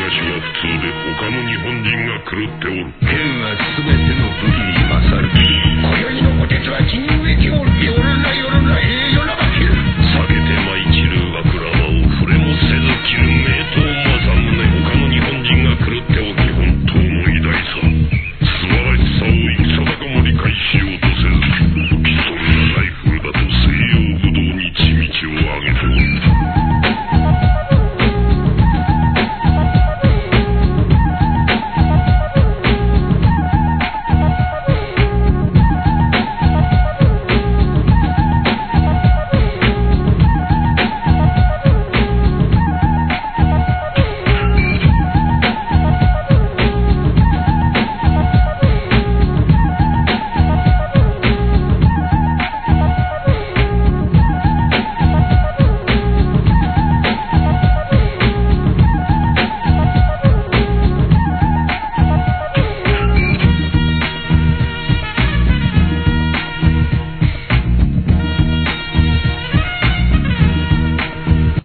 話が普通で他の日本人が狂っておる。 剣は全ての武器に勝る。今宵のお手つは金植木を夜な夜な